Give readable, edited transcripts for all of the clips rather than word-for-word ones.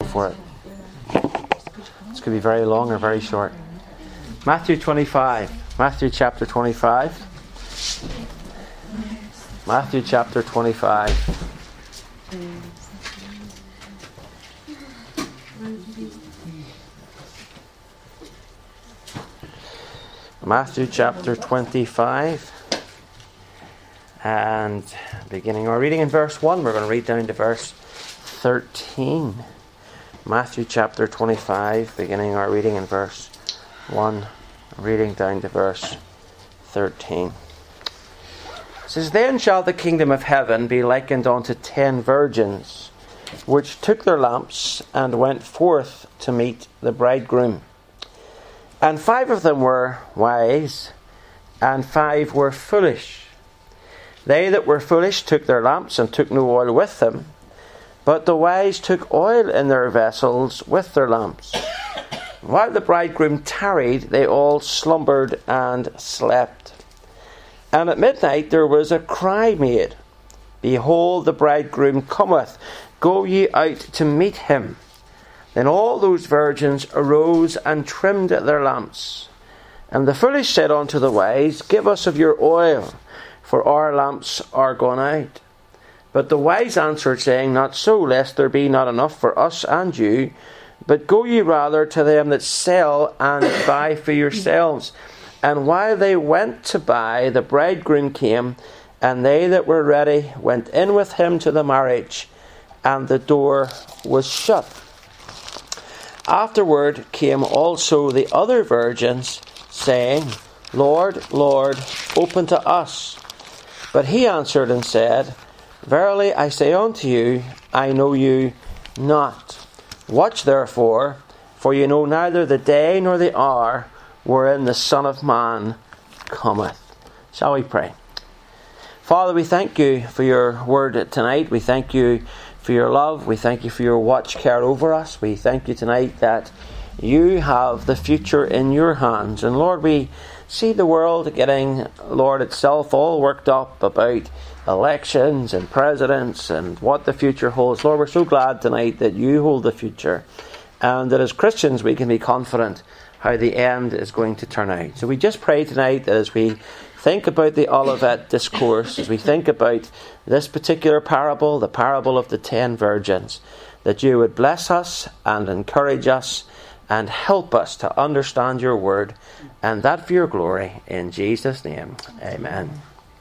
for it. This could be very long or very short. Matthew 25. Matthew chapter 25. Matthew chapter 25. Matthew chapter 25. And beginning our reading in verse 1, we're going to read down to verse 13. Matthew chapter 25, beginning our reading in verse 1, reading down to verse 13. It says, Then shall the kingdom of heaven be likened unto 10 virgins, which took their lamps and went forth to meet the bridegroom. And 5 of them were wise, and 5 were foolish. They that were foolish took their lamps and took no oil with them, but the wise took oil in their vessels with their lamps. While the bridegroom tarried, they all slumbered and slept. And at midnight there was a cry made, Behold, the bridegroom cometh, go ye out to meet him. Then all those virgins arose and trimmed their lamps. And the foolish said unto the wise, Give us of your oil, for our lamps are gone out. But the wise answered, saying, Not so, lest there be not enough for us and you, but go ye rather to them that sell and buy for yourselves. And while they went to buy, the bridegroom came, and they that were ready went in with him to the marriage, and the door was shut. Afterward came also the other virgins, saying, Lord, Lord, open to us. But he answered and said, Verily I say unto you, I know you not. Watch therefore, for you know neither the day nor the hour wherein the Son of Man cometh. Shall we pray? Father, we thank you for your word tonight. We thank you for your love. We thank you for your watch care over us. We thank you tonight that you have the future in your hands. And Lord, we see the world getting, Lord, itself all worked up about elections and presidents and what the future holds. Lord, we're so glad tonight that you hold the future, and that as Christians we can be confident how the end is going to turn out. So we just pray tonight that as we think about the Olivet Discourse, as we think about this particular parable, the parable of the 10 virgins, that you would bless us and encourage us and help us to understand your word, and that for your glory. In Jesus' name, amen.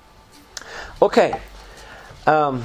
Okay, the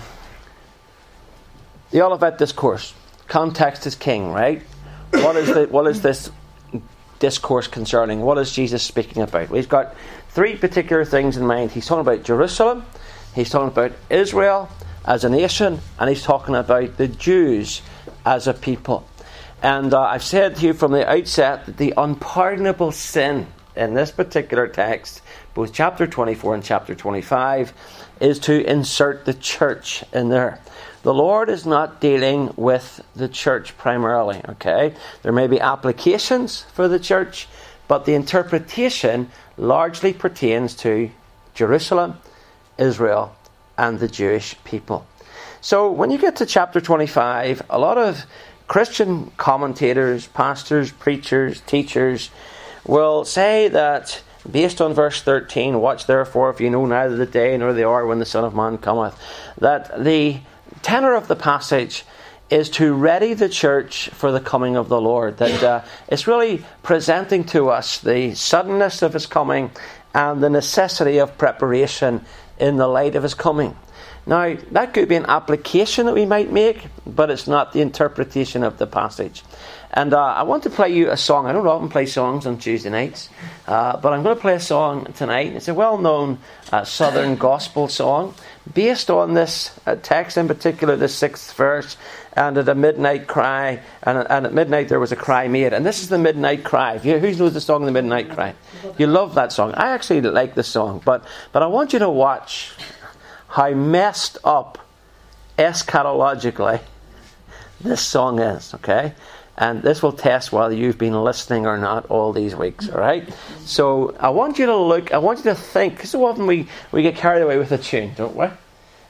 Olivet Discourse. Context is king, right? What is this discourse concerning? What is Jesus speaking about? Well, he's got 3 particular things in mind. He's talking about Jerusalem, he's talking about Israel as a nation, and he's talking about the Jews as a people. And I've said to you from the outset that the unpardonable sin in this particular text, both chapter 24 and chapter 25, is to insert the church in there. The Lord is not dealing with the church primarily, okay? There may be applications for the church, but the interpretation largely pertains to Jerusalem, Israel, and the Jewish people. So when you get to chapter 25, a lot of Christian commentators, pastors, preachers, teachers will say that, based on verse 13, watch therefore, if you know neither the day nor the hour when the Son of Man cometh, that the tenor of the passage is to ready the church for the coming of the Lord. That it's really presenting to us the suddenness of his coming and the necessity of preparation in the light of his coming. Now, that could be an application that we might make, but it's not the interpretation of the passage. And I want to play you a song. I don't often play songs on Tuesday nights, but I'm going to play a song tonight. It's a well-known Southern gospel song based on this text, in particular the 6th verse, and at a midnight cry, and at midnight there was a cry made. And this is the midnight cry. Who knows the song, The Midnight Cry? You love that song. I actually like the song, but I want you to watch how messed up eschatologically this song is, okay? And this will test whether you've been listening or not all these weeks, all right? So I want you to look, I want you to think, because so often we get carried away with a tune, don't we?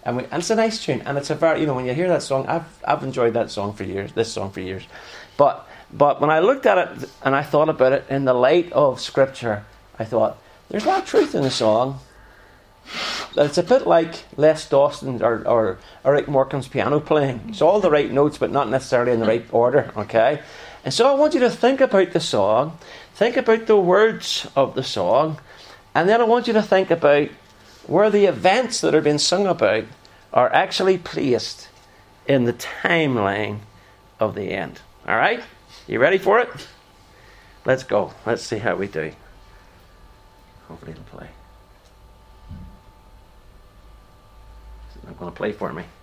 And it's a nice tune, and it's a very, when you hear that song, I've enjoyed that song for years, this song for years. But when I looked at it and I thought about it in the light of Scripture, I thought, there's a lot of truth in the song. It's a bit like Les Dawson or Rick Morgan's piano playing. It's all the right notes, but not necessarily in the right order, okay? And so I want you to think about the song, think about the words of the song, and then I want you to think about where the events that are being sung about are actually placed in the timeline of the end. All right? You ready for it? Let's go. Let's see how we do. Hopefully it'll play. It's not going to play for me.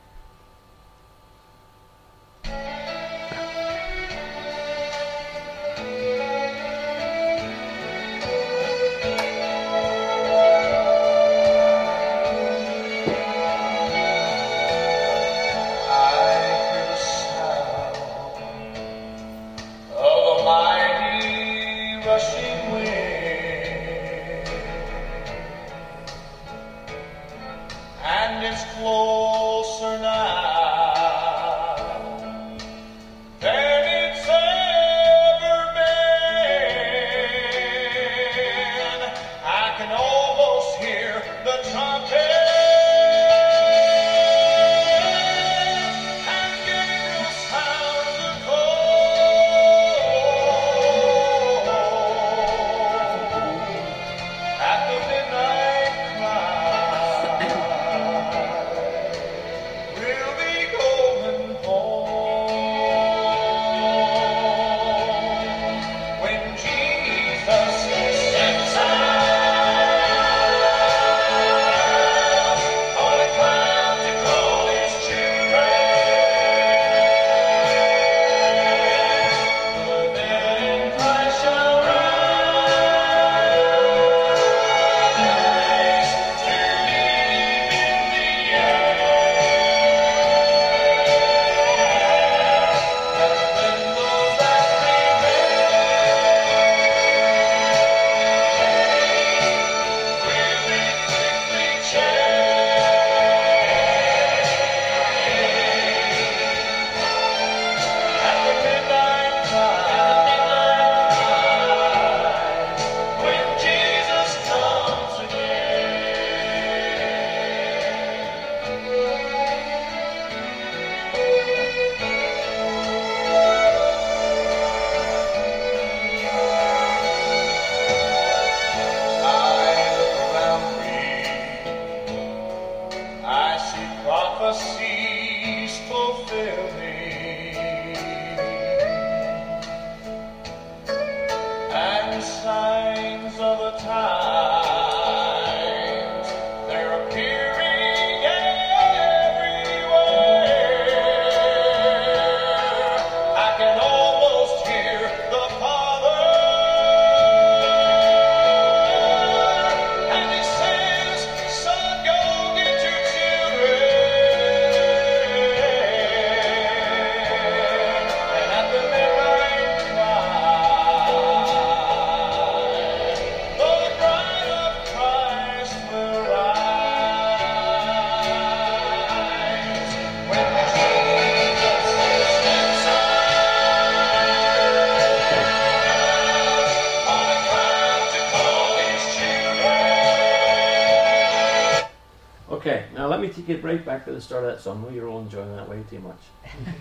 Okay, now let me take it right back to the start of that song. I know you're all enjoying that way too much.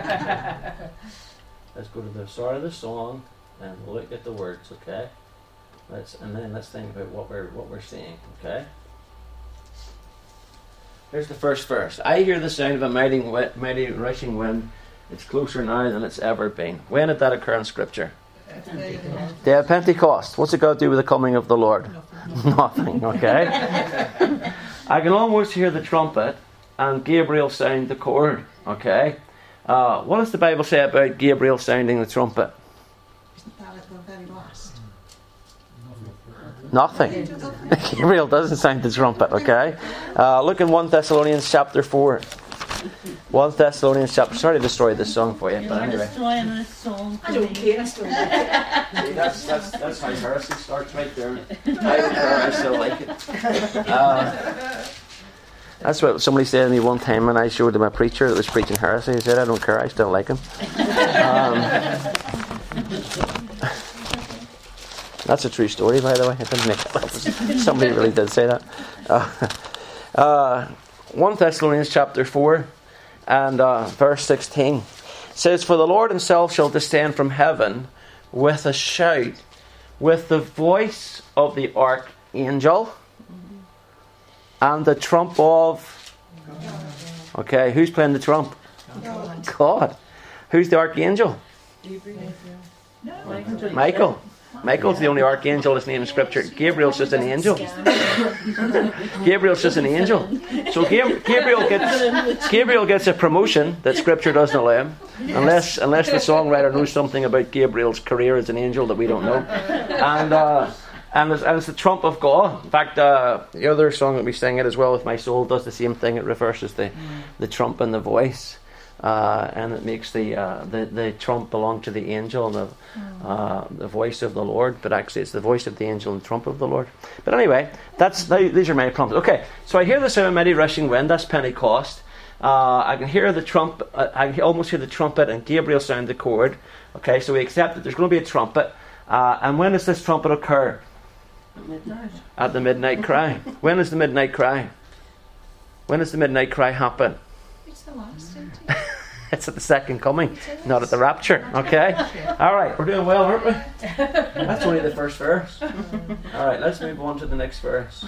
Let's go to the start of the song and look at the words, okay? Let's think about what we're seeing, okay? Here's the first verse. I hear the sound of a mighty rushing wind. It's closer now than it's ever been. When did that occur in Scripture? Day of Pentecost. What's it got to do with the coming of the Lord? Nothing, okay? I can almost hear the trumpet and Gabriel sound the chord, okay? What does the Bible say about Gabriel sounding the trumpet? Isn't that at the very last? Nothing. Gabriel doesn't sound the trumpet, okay? Look in 1 Thessalonians chapter 4. 1 Thessalonians chapter... Sorry to destroy this song for you, but anyway. Destroying this song. I don't care. That's how heresy starts right there. I don't care, I still like it. That's what somebody said to me one time when I showed them a preacher that was preaching heresy. He said, I don't care, I still like him. That's a true story, by the way. I didn't make it up. Somebody really did say that. 1 Thessalonians chapter 4 and verse 16 says, For the Lord himself shall descend from heaven with a shout, with the voice of the archangel, and the trump of... Okay, who's playing the trump? God. Who's the archangel? Michael. Michael's the only archangel that's named in Scripture. Gabriel's just an angel. Gabriel's just an angel. So Gabriel gets a promotion that Scripture doesn't allow him, unless the songwriter knows something about Gabriel's career as an angel that we don't know. And it's the trump of God. In fact, the other song that we sing, It As Well With My Soul, does the same thing. It reverses the trump and the voice. And it makes the trump belong to the angel and the voice of the Lord, but actually it's the voice of the angel and trump of the Lord. But anyway, these are my prompts. Okay, so I hear the sound of mighty rushing wind. That's Pentecost. I can hear the trump. I can almost hear the trumpet, and Gabriel sound the chord. Okay, so we accept that there's going to be a trumpet. And when does this trumpet occur? Midnight. At the midnight cry. When is the midnight cry? When does the midnight cry happen? It's the last, isn't it? It's at the second coming, not at the rapture. Okay? Alright, we're doing well, aren't we? That's only the first verse. Alright, let's move on to the next verse.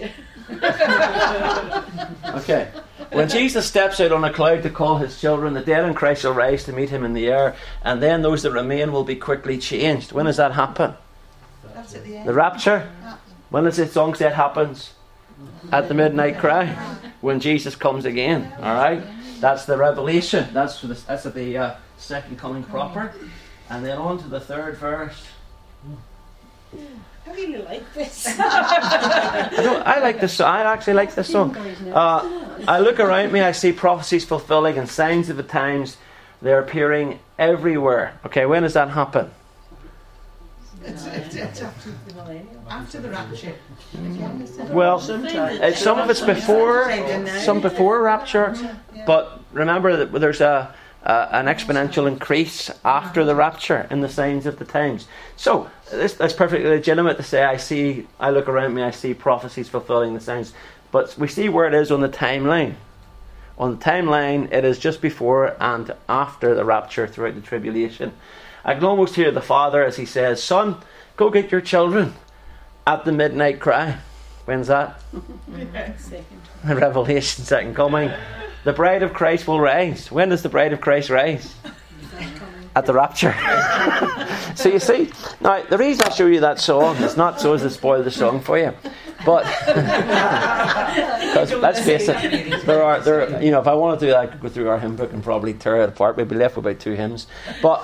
Okay. When Jesus steps out on a cloud to call his children, the dead in Christ shall rise to meet him in the air, and then those that remain will be quickly changed. When does that happen? That's at the end. The rapture? When does the song say it happens? At the midnight cry. When Jesus comes again. Alright? That's the revelation. That's at the second coming proper. And then on to the third verse. I really like this. I like this song. I actually like this song. I look around me, I see prophecies fulfilling and signs of the times. They're appearing everywhere. Okay, when does that happen? It's after the rapture. Well, some of it's before, some before rapture, but remember that there's an exponential increase after the rapture in the signs of the times. So that's perfectly legitimate to say, I look around me, I see prophecies fulfilling the signs, but we see where it is on the timeline. On the timeline, it is just before and after the rapture throughout the tribulation. I can almost hear the Father as he says, Son, go get your children at the midnight cry. When's that? The Revelation, second coming. The bride of Christ will rise. When does the bride of Christ rise? At the rapture. So you see, now the reason I show you that song is not so as to spoil the song for you, but because let's face it, there are if I want to do that, I could go through our hymn book and probably tear it apart. We'd be left with about 2 hymns. But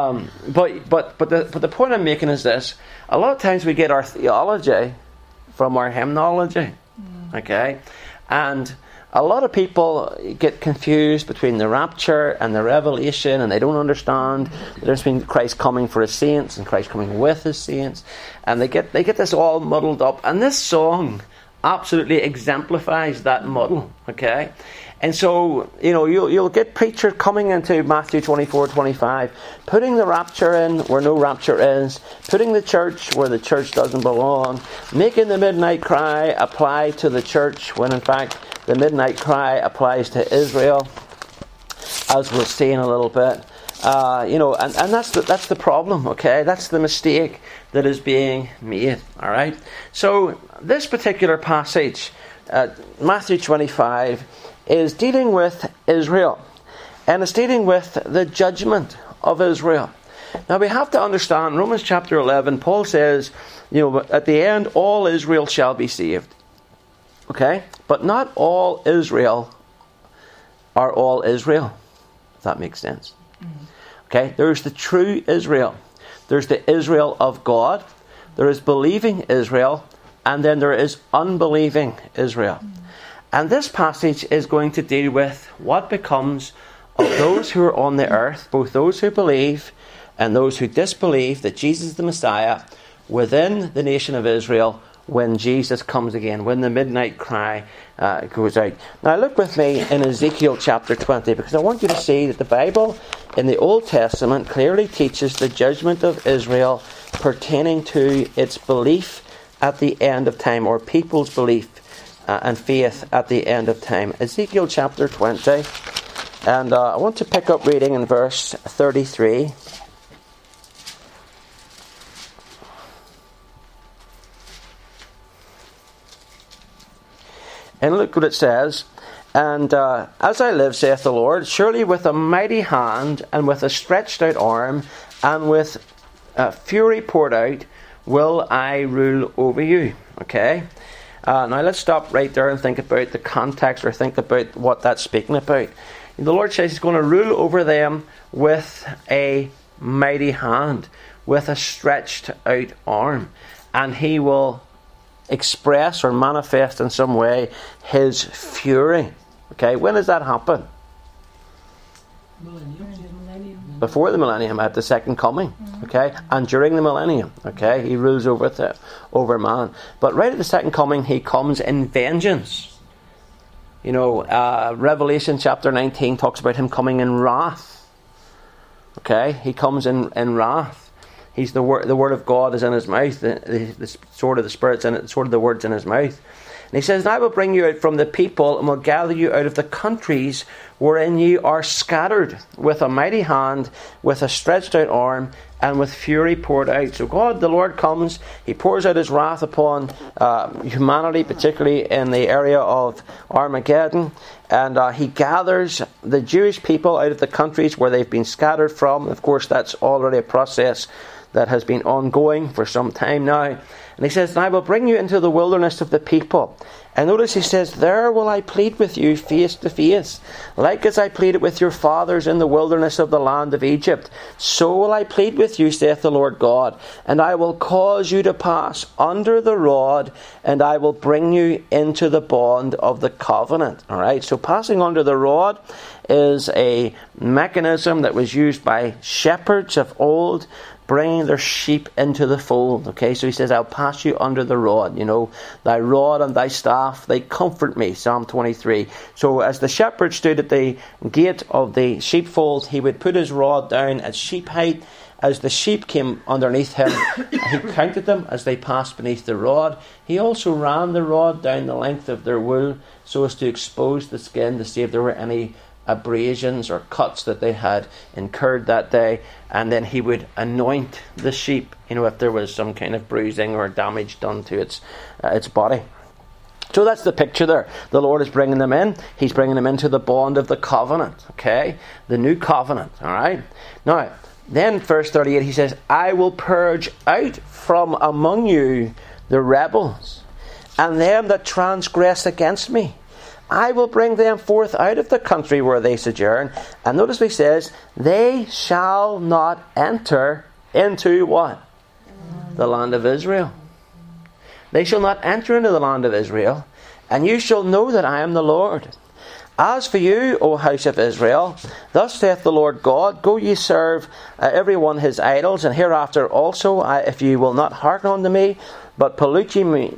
the point I'm making is this: a lot of times we get our theology from our hymnology, okay, and a lot of people get confused between the rapture and the revelation, and they don't understand the difference between Christ coming for his saints and Christ coming with his saints, and they get this all muddled up. And this song absolutely exemplifies that muddle, okay? And so, you'll get preachers coming into Matthew 24:25, putting the rapture in where no rapture is, putting the church where the church doesn't belong, making the midnight cry apply to the church when in fact the midnight cry applies to Israel, as we'll see in a little bit. And that's the problem, okay? That's the mistake that is being made, all right? So this particular passage, Matthew 25, is dealing with Israel, and it's dealing with the judgment of Israel. Now we have to understand, Romans chapter 11, Paul says, at the end, all Israel shall be saved. Okay? But not all Israel are all Israel, if that makes sense. Okay? There's the true Israel. There's the Israel of God. There is believing Israel. And then there is unbelieving Israel. And this passage is going to deal with what becomes of those who are on the earth, both those who believe and those who disbelieve that Jesus is the Messiah, within the nation of Israel when Jesus comes again, when the midnight cry goes out. Now look with me in Ezekiel chapter 20, because I want you to see that the Bible in the Old Testament clearly teaches the judgment of Israel pertaining to its belief at the end of time, or people's belief and faith at the end of time. Ezekiel chapter 20, and I want to pick up reading in verse 33. And look what it says. And as I live, saith the Lord, surely with a mighty hand and with a stretched out arm and with fury poured out will I rule over you. Okay? Now let's stop right there and think about the context, or think about what that's speaking about. The Lord says He's going to rule over them with a mighty hand, with a stretched out arm. And He will express or manifest in some way His fury. Okay, when does that happen? Before the millennium, at the second coming. Okay, and during the millennium. Okay, He rules over man. But right at the second coming, He comes in vengeance. You know, Revelation chapter 19 talks about Him coming in wrath. Okay, He comes in wrath. He's the word of God is in His mouth. The sword of the Spirit's in it. The sword of the word's in His mouth. And He says, and I will bring you out from the people, and will gather you out of the countries wherein you are scattered, with a mighty hand, with a stretched out arm, and with fury poured out. So God, the Lord, comes. He pours out His wrath upon humanity, particularly in the area of Armageddon. And He gathers the Jewish people out of the countries where they've been scattered from. Of course, that's already a process that has been ongoing for some time now. And He says, and I will bring you into the wilderness of the people. And notice He says, there will I plead with you face to face. Like as I pleaded with your fathers in the wilderness of the land of Egypt, so will I plead with you, saith the Lord God. And I will cause you to pass under the rod, and I will bring you into the bond of the covenant. Alright, so passing under the rod is a mechanism that was used by shepherds of old, bringing their sheep into the fold. Okay, so He says, I'll pass you under the rod. You know, thy rod and thy staff, they comfort me. Psalm 23. So as the shepherd stood at the gate of the sheepfold, he would put his rod down at sheep height. As the sheep came underneath him, he counted them as they passed beneath the rod. He also ran the rod down the length of their wool, so as to expose the skin to see if there were any abrasions or cuts that they had incurred that day. And then he would anoint the sheep, you know, if there was some kind of bruising or damage done to its body. So that's the picture there. The Lord is bringing them in. He's bringing them into the bond of the covenant. Okay, the new covenant. All right. Now, then verse 38, He says, I will purge out from among you the rebels, and them that transgress against me. I will bring them forth out of the country where they sojourn. And notice what He says, they shall not enter into what? The land of Israel. They shall not enter into the land of Israel. And you shall know that I am the Lord. As for you, O house of Israel, thus saith the Lord God, go ye serve every one his idols, and hereafter also, if you will not hearken unto me, but pollute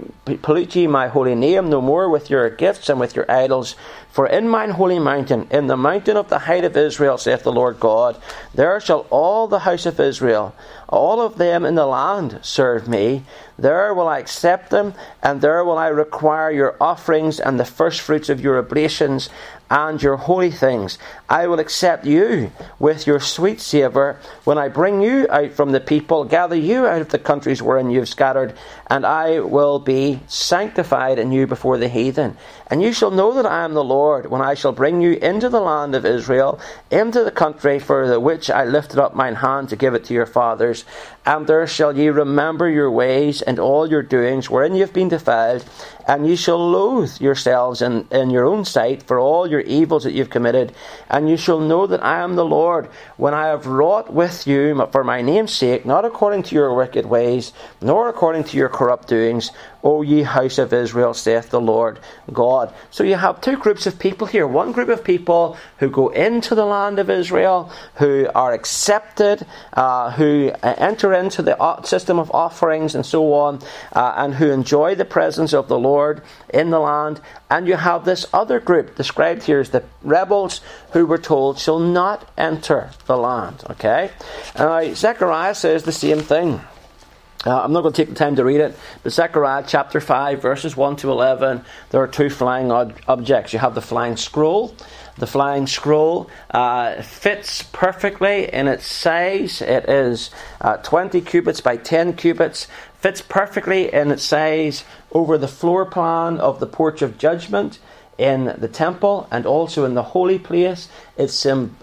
ye my holy name no more with your gifts and with your idols. For in mine holy mountain, in the mountain of the height of Israel, saith the Lord God, there shall all the house of Israel, all of them in the land, serve me. There will I accept them, and there will I require your offerings and the firstfruits of your oblations and your holy things. I will accept you with your sweet savour when I bring you out from the people, gather you out of the countries wherein you have scattered, and I will be sanctified in you before the heathen. And you shall know that I am the Lord, when I shall bring you into the land of Israel, into the country for the which I lifted up mine hand to give it to your fathers. And there shall ye remember your ways and all your doings, wherein ye have been defiled, and you shall loathe yourselves in your own sight for all your evils that you've committed, and you shall know that I am the Lord, when I have wrought with you for my name's sake, not according to your wicked ways, nor according to your corrupt doings, O ye house of Israel, saith the Lord God. So you have two groups of people here. One group of people who go into the land of Israel, who are accepted, who enter into the system of offerings and so on, and who enjoy the presence of the Lord in the land. And you have this other group described here as the rebels, who were told shall not enter the land. Okay? Zechariah says the same thing. I'm not going to take the time to read it, but Zechariah chapter 5 verses 1 to 11, there are two flying objects. You have the flying scroll. The flying scroll fits perfectly in its size. It is 20 cubits by 10 cubits. Fits perfectly in its size over the floor plan of the porch of judgment in the temple, and also in the holy place. It's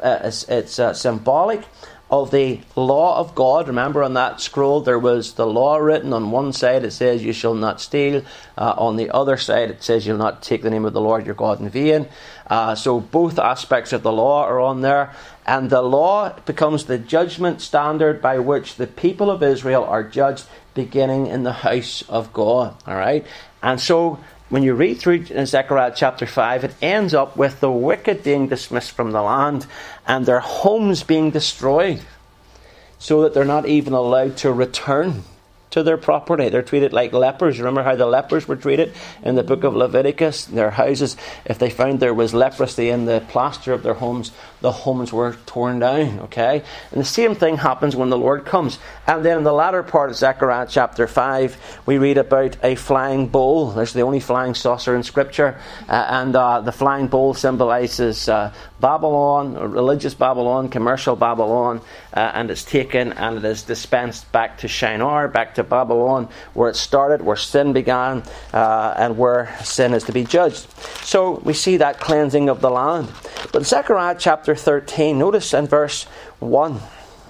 symbolic of the law of God. Remember, on that scroll there was the law written. On one side it says you shall not steal, on the other side it says you'll not take the name of the Lord your God in vain. So both aspects of the law are on there, and the law becomes the judgment standard by which the people of Israel are judged, beginning in the house of God. Alright, and so when you read through Zechariah chapter 5, it ends up with the wicked being dismissed from the land and their homes being destroyed, so that they're not even allowed to return to their property. They're treated like lepers. You remember how the lepers were treated in the book of Leviticus? Their houses, if they found there was leprosy in the plaster of their homes, the homes were torn down. Okay? And the same thing happens when the Lord comes. And then in the latter part of Zechariah chapter 5, we read about a flying bowl. There's the only flying saucer in Scripture. And the flying bowl symbolizes Babylon, religious Babylon, commercial Babylon. And it's taken and it is dispensed back to Shinar, back to Babylon, where it started, where sin began, and where sin is to be judged. So we see that cleansing of the land. But Zechariah chapter 13, notice in verse 1.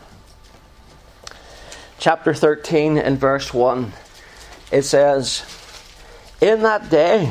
Chapter 13 in verse 1, it says, "In that day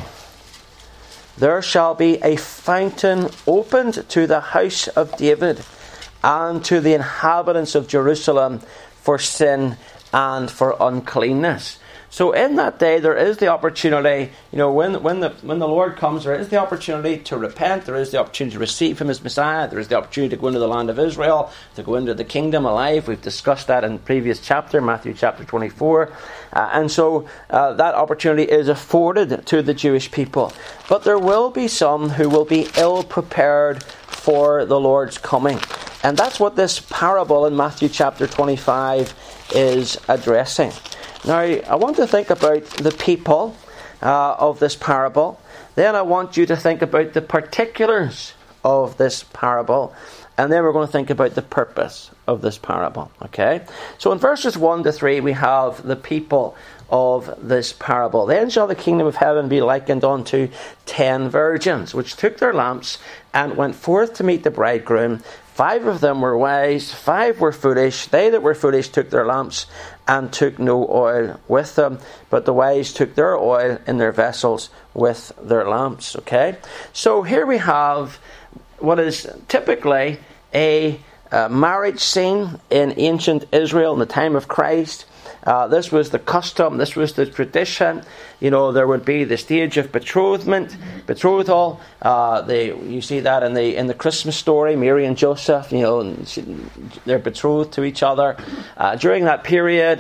there shall be a fountain opened to the house of David and to the inhabitants of Jerusalem for sin and for uncleanness." So in that day there is the opportunity, when the Lord comes, there is the opportunity to repent, there is the opportunity to receive Him as Messiah, there is the opportunity to go into the land of Israel, to go into the kingdom alive. We've discussed that in the previous chapter, Matthew chapter 24. And so that opportunity is afforded to the Jewish people. But there will be some who will be ill prepared for the Lord's coming. And that's what this parable in Matthew chapter 25 is addressing. Now, I want to think about the people of this parable. Then I want you to think about the particulars of this parable. And then we're going to think about the purpose of this parable. Okay? So in verses 1 to 3, we have the people of this parable. "Then shall the kingdom of heaven be likened unto 10 virgins, which took their lamps and went forth to meet the bridegroom. 5 of them were wise, 5 were foolish. They that were foolish took their lamps and took no oil with them, but the wise took their oil in their vessels with their lamps." Okay? So here we have what is typically a marriage scene in ancient Israel in the time of Christ. This was the custom, this was the tradition. There would be the stage of betrothal. You see that in the Christmas story, Mary and Joseph. They're betrothed to each other. During that period,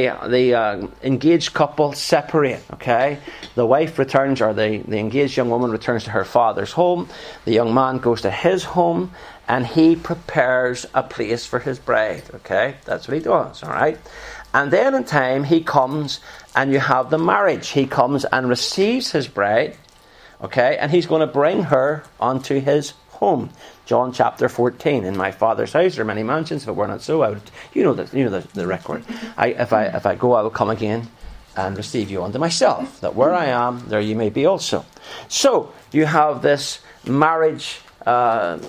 the engaged couple separate. Okay, the wife returns, or the engaged young woman returns to her father's home. The young man goes to his home, and he prepares a place for his bride. Okay, that's what he does. All right. And then in time he comes and you have the marriage. He comes and receives his bride, okay, and he's going to bring her onto his home. John chapter 14, "In my Father's house there are many mansions. If it were not so, I would." The record. If I go, I will come again and receive you unto myself, that where I am, there you may be also. So you have this marriage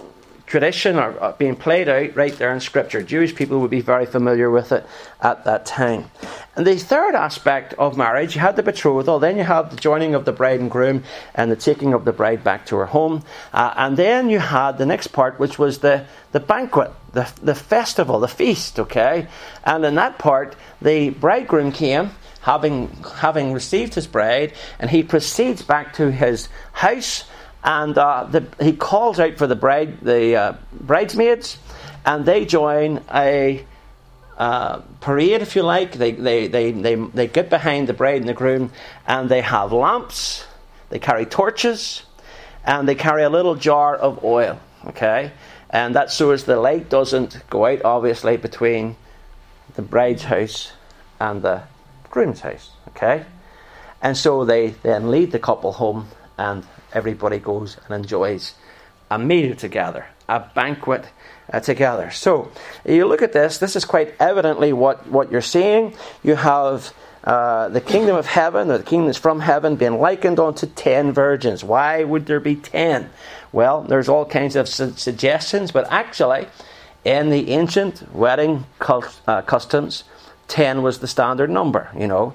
tradition or being played out right there in Scripture. Jewish people would be very familiar with it at that time. And the third aspect of marriage, you had the betrothal, then you have the joining of the bride and groom and the taking of the bride back to her home. And then you had the next part, which was the banquet, the festival, the feast, okay? And in that part, the bridegroom came, having received his bride, and he proceeds back to his house, and he calls out for the bridesmaids, and they join a parade, if you like. They get behind the bride and the groom, and they have lamps, they carry torches, and they carry a little jar of oil, okay? And that's so as the light doesn't go out, obviously, between the bride's house and the groom's house, okay? And so they then lead the couple home, and everybody goes and enjoys a meal together, a banquet together. So you look at this is quite evidently what you're seeing. You have the kingdom of heaven, or the kingdom that's from heaven, being likened unto 10 virgins. Why would there be 10? Well, there's all kinds of suggestions, but actually, in the ancient wedding customs, 10 was the standard number.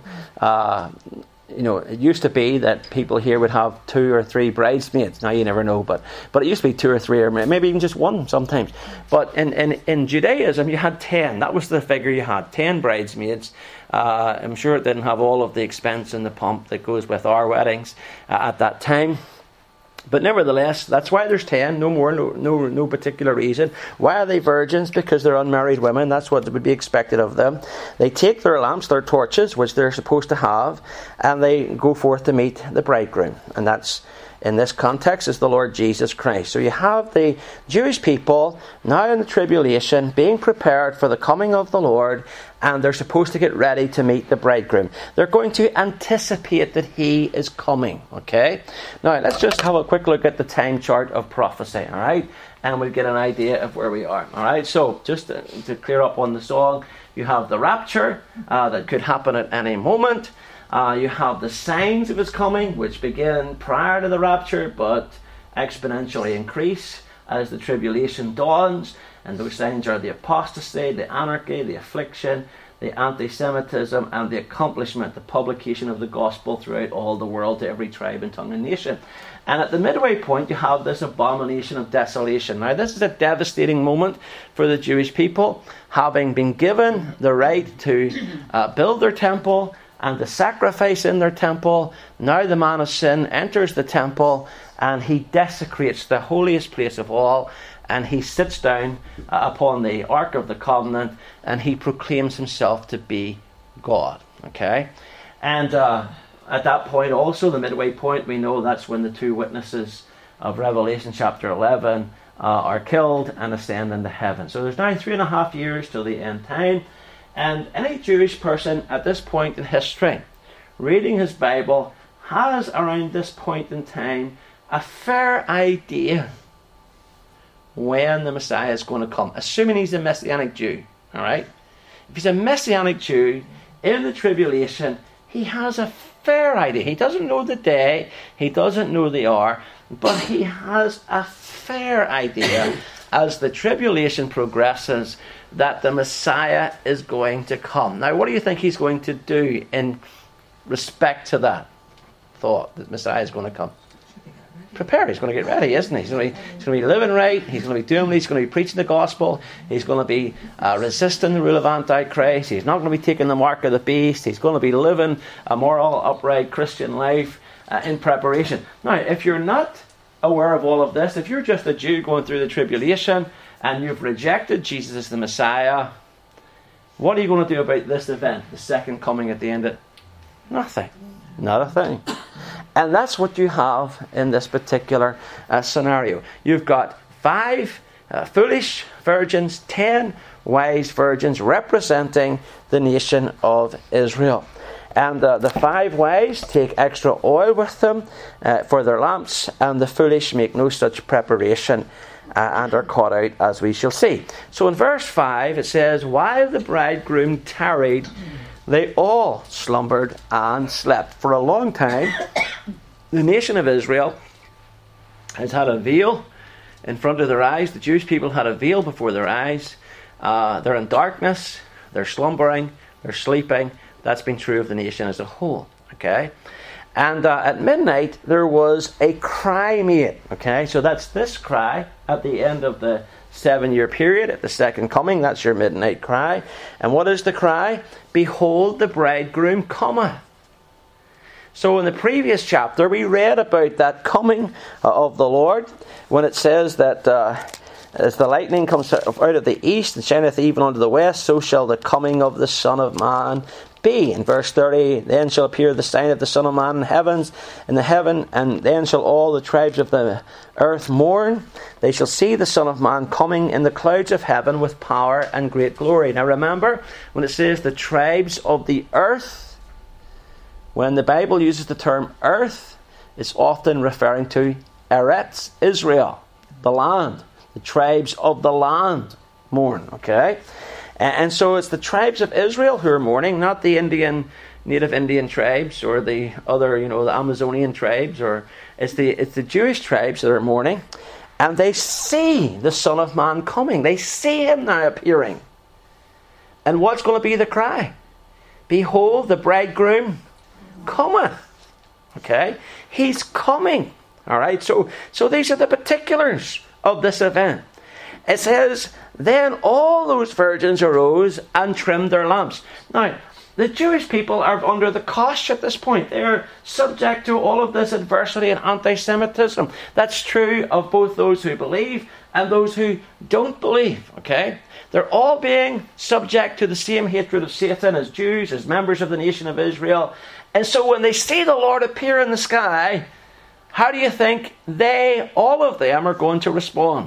It used to be that people here would have 2 or 3 bridesmaids. Now you never know, but it used to be 2 or 3, or maybe even just 1 sometimes. But in Judaism, you had 10. That was the figure you had, 10 bridesmaids. I'm sure it didn't have all of the expense and the pomp that goes with our weddings at that time. But nevertheless, that's why there's 10, no more, no particular reason. Why are they virgins? Because they're unmarried women. That's what would be expected of them. They take their lamps, their torches, which they're supposed to have, and they go forth to meet the bridegroom. And that's, in this context, is the Lord Jesus Christ. So you have the Jewish people now in the tribulation being prepared for the coming of the Lord, and they're supposed to get ready to meet the bridegroom. They're going to anticipate that he is coming, okay? Now, let's just have a quick look at the time chart of prophecy, all right? And we'll get an idea of where we are, all right? So, just to clear up on the song, you have the rapture that could happen at any moment. You have the signs of his coming, which begin prior to the rapture, but exponentially increase as the tribulation dawns. And those signs are the apostasy, the anarchy, the affliction, the anti-Semitism, and the accomplishment, the publication of the gospel throughout all the world to every tribe and tongue and nation. And at the midway point, you have this abomination of desolation. Now, this is a devastating moment for the Jewish people, having been given the right to build their temple and to sacrifice in their temple. Now the man of sin enters the temple, and he desecrates the holiest place of all, and he sits down upon the Ark of the Covenant, and he proclaims himself to be God. Okay? And at that point also, the midway point, we know that's when the 2 witnesses of Revelation chapter 11 are killed and ascend into heaven. So there's now 3.5 years till the end time. And any Jewish person at this point in history, reading his Bible, has around this point in time a fair idea when the Messiah is going to come, assuming he's a Messianic Jew. All right? If he's a Messianic Jew in the tribulation, he has a fair idea. He doesn't know the day, he doesn't know the hour, but he has a fair idea as the tribulation progresses that the Messiah is going to come. Now, what do you think he's going to do in respect to that thought that Messiah is going to come? Prepare. He's going to get ready, isn't he? He's going to be living right. He's going to be doing. He's going to be preaching the gospel. He's going to be resisting the rule of Antichrist. He's not going to be taking the mark of the beast. He's going to be living a moral, upright Christian life in preparation. Now, if you're not aware of all of this, if you're just a Jew going through the tribulation and you've rejected Jesus as the Messiah, what are you going to do about this event, the second coming at the end of it? Nothing. Not a thing. And that's what you have in this particular scenario. You've got 5 foolish virgins, 10 wise virgins representing the nation of Israel. And the 5 wise take extra oil with them for their lamps, and the foolish make no such preparation and are caught out, as we shall see. So in verse 5 it says, "While the bridegroom tarried, they all slumbered and slept." For a long time, the nation of Israel has had a veil in front of their eyes. The Jewish people had a veil before their eyes. They're in darkness. They're slumbering. They're sleeping. That's been true of the nation as a whole. Okay? And at midnight, there was a cry made. Okay? So that's this cry at the end of the 7-year period, at the second coming. That's your midnight cry. And what is the cry? Behold, the bridegroom cometh. So in the previous chapter, we read about that coming of the Lord, when it says that as the lightning comes out of the east and shineth even unto the west, so shall the coming of the Son of Man be. In verse 30, then shall appear the sign of the Son of Man in the heaven, and then shall all the tribes of the earth mourn. They shall see the Son of Man coming in the clouds of heaven with power and great glory. Now remember, when it says the tribes of the earth, when the Bible uses the term earth, it's often referring to Eretz, Israel, the land. The tribes of the land mourn, okay? And so it's the tribes of Israel who are mourning, not the native Indian tribes or the other, the Amazonian tribes, or it's the Jewish tribes that are mourning. And they see the Son of Man coming. They see him now appearing. And what's going to be the cry? Behold, the bridegroom cometh. Okay? He's coming. Alright? So these are the particulars of this event. It says, then all those virgins arose and trimmed their lamps. Now, the Jewish people are under the cosh at this point. They are subject to all of this adversity and anti-Semitism. That's true of both those who believe and those who don't believe. Okay? They're all being subject to the same hatred of Satan as Jews, as members of the nation of Israel. And so when they see the Lord appear in the sky, how do you think all of them are going to respond?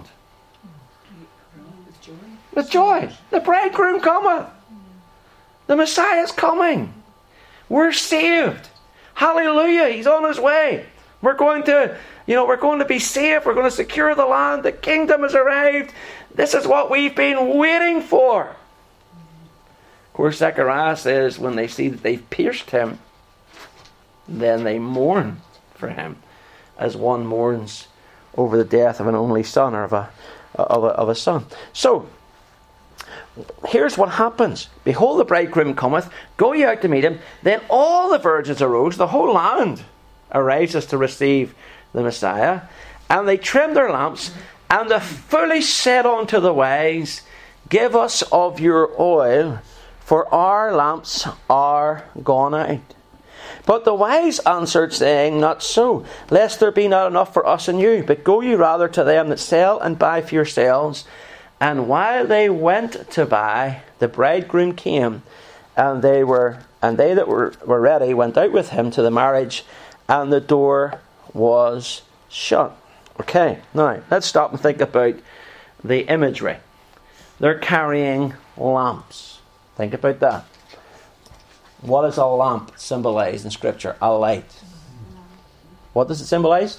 With joy. The bridegroom cometh. The Messiah's coming. We're saved. Hallelujah. He's on his way. We're going to be saved. We're going to secure the land. The kingdom has arrived. This is what we've been waiting for. Of course, Zechariah says when they see that they've pierced him, then they mourn for him, as one mourns over the death of an only son, or of a son. So, here's what happens. Behold, the bridegroom cometh, go ye out to meet him. Then all the virgins arose, the whole land arises to receive the Messiah. And they trimmed their lamps, and the foolish said unto the wise, give us of your oil, for our lamps are gone out. But the wise answered, saying, not so, lest there be not enough for us and you, but go ye rather to them that sell and buy for yourselves. And while they went to buy, the bridegroom came, and they that were ready went out with him to the marriage, and the door was shut. Okay, now let's stop and think about the imagery. They're carrying lamps. Think about that. What does a lamp symbolize in Scripture? A light. What does it symbolize?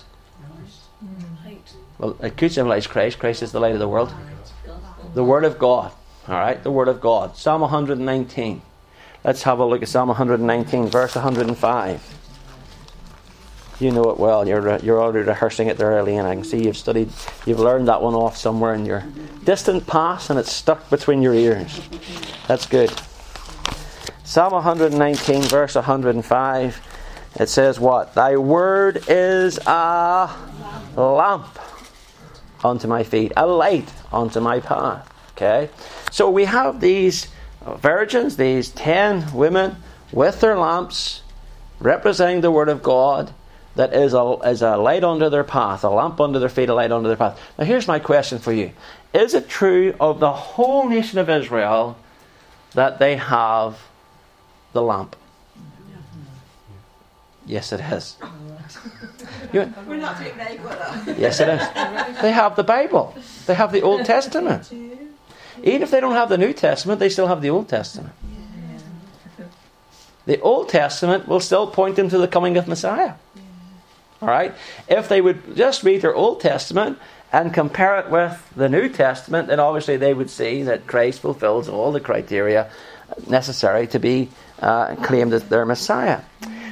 Well, it could symbolize Christ. Christ is the light of the world. The Word of God. Alright, the Word of God. Psalm 119. Let's have a look at Psalm 119, verse 105. You know it well. You're already rehearsing it there early, and I can see you've learned that one off somewhere in your distant past, and it's stuck between your ears. That's good. Psalm 119, verse 105. It says what? Thy word is a lamp unto my feet, a light unto my path. Okay? So we have these virgins, these 10 women with their lamps, representing the Word of God, that is a light under their path, a lamp under their feet, a light under their path. Now here's my question for you. Is it true of the whole nation of Israel that they have the lamp? Yes, it is. We're not doing very good. Yes, it is. They have the Bible. They have the Old Testament. Even if they don't have the New Testament, they still have the Old Testament. The Old Testament will still point them to the coming of Messiah. Alright? If they would just read their Old Testament and compare it with the New Testament, then obviously they would see that Christ fulfills all the criteria necessary to be claimed as their Messiah.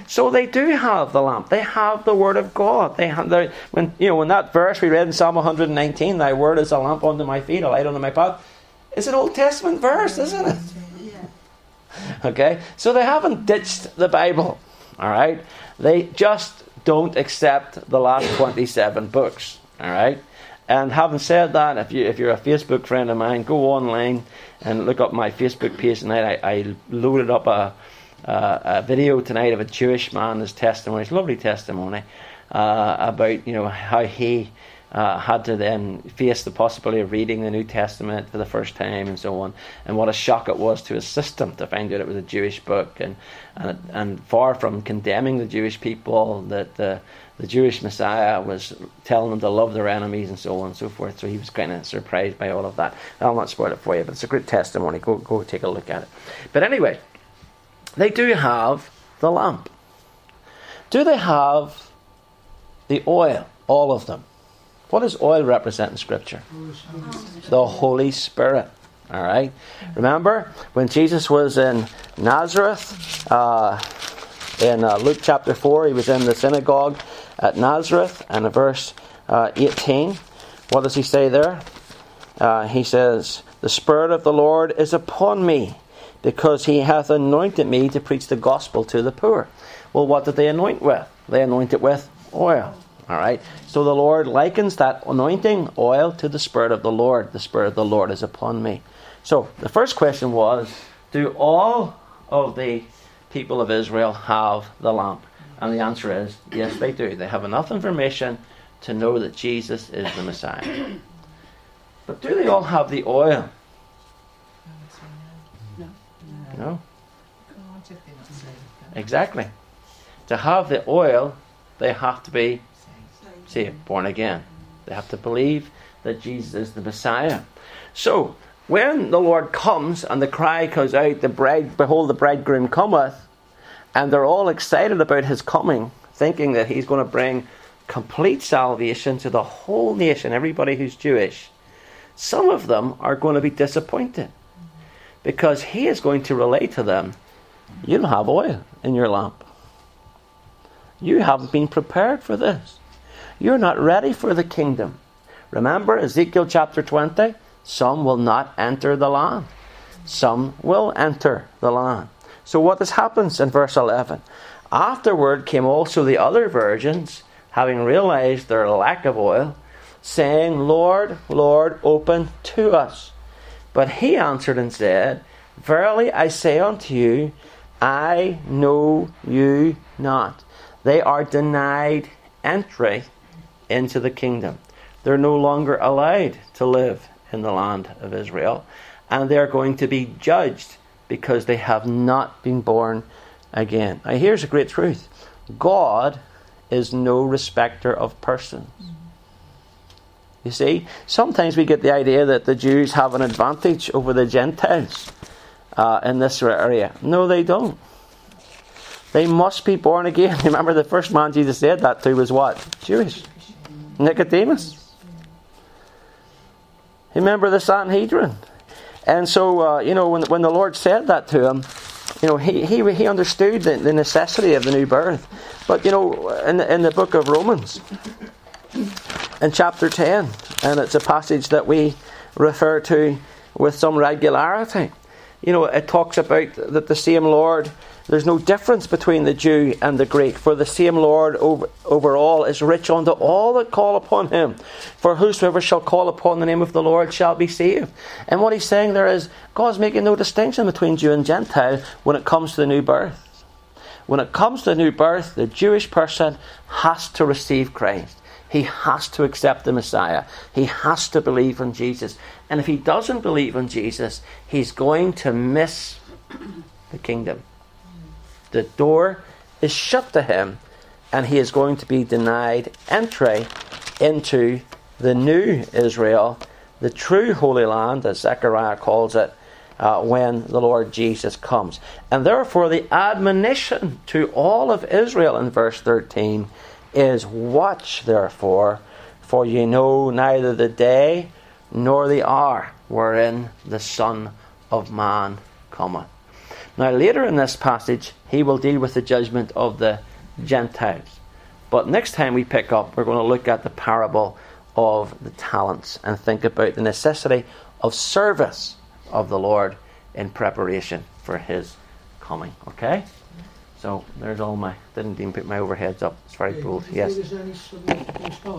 So they do have the lamp. They have the Word of God. They have when that verse we read in Psalm 119, "Thy word is a lamp unto my feet, a light unto my path," it's an Old Testament verse, isn't it? Okay, so they haven't ditched the Bible. All right, they just don't accept the last 27 books. All right. And having said that, if you're a Facebook friend of mine, go online and look up my Facebook page tonight. I loaded up a video tonight of a Jewish man, his testimony. It's a lovely testimony about how he had to then face the possibility of reading the New Testament for the first time and so on, and what a shock it was to his system to find out it was a Jewish book, and far from condemning the Jewish people, that the Jewish Messiah was telling them to love their enemies and so on and so forth. So he was kind of surprised by all of that. I'll not spoil it for you, but it's a great testimony. Go take a look at it. But anyway, they do have the lamp. Do they have the oil? All of them. What does oil represent in Scripture? The Holy Spirit. All right. Remember when Jesus was in Nazareth, in Luke chapter 4, he was in the synagogue at Nazareth, and in verse 18, what does he say there? He says, "The Spirit of the Lord is upon me, because he hath anointed me to preach the gospel to the poor." Well, what did they anoint with? They anointed with oil. All right. So the Lord likens that anointing oil to the Spirit of the Lord. The Spirit of the Lord is upon me. So the first question was, do all of the people of Israel have the lamp? And the answer is, yes, they do. They have enough information to know that Jesus is the Messiah. But do they all have the oil? No. Exactly. To have the oil, they have to be saved, born again. They have to believe that Jesus is the Messiah. So, when the Lord comes and the cry goes out, "Behold, the bridegroom cometh," and they're all excited about his coming, thinking that he's going to bring complete salvation to the whole nation, everybody who's Jewish, some of them are going to be disappointed, because he is going to relate to them, "You don't have oil in your lamp. You haven't been prepared for this. You're not ready for the kingdom." Remember Ezekiel chapter 20? Some will not enter the land. Some will enter the land. So what happens in verse 11? "Afterward came also the other virgins, having realized their lack of oil, saying, Lord, Lord, open to us. But he answered and said, Verily I say unto you, I know you not." They are denied entry into the kingdom. They're no longer allowed to live in the land of Israel, and they're going to be judged because they have not been born again. Now here's a great truth. God is no respecter of persons. You see, sometimes we get the idea that the Jews have an advantage over the Gentiles in this area. No, they don't. They must be born again. Remember, the first man Jesus said that to was what? Jewish. Nicodemus. Remember the Sanhedrin. And so, when the Lord said that to him, he understood the necessity of the new birth. But, in the book of Romans, in chapter 10, and it's a passage that we refer to with some regularity, it talks about that the same Lord, there's no difference between the Jew and the Greek, for the same Lord over all is rich unto all that call upon him. For whosoever shall call upon the name of the Lord shall be saved. And what he's saying there is, God's making no distinction between Jew and Gentile when it comes to the new birth. When it comes to the new birth, the Jewish person has to receive Christ. He has to accept the Messiah. He has to believe in Jesus. And if he doesn't believe in Jesus, he's going to miss the kingdom. The door is shut to him, and he is going to be denied entry into the new Israel, the true Holy Land, as Zechariah calls it, when the Lord Jesus comes. And therefore the admonition to all of Israel in verse 13 is, watch therefore, for ye know neither the day nor the hour wherein the Son of Man cometh. Now later in this passage, he will deal with the judgment of the Gentiles. But next time we pick up, we're going to look at the parable of the talents and think about the necessity of service of the Lord in preparation for his coming. Okay? So there's all my, didn't even put my overheads up. It's very bold. Yes.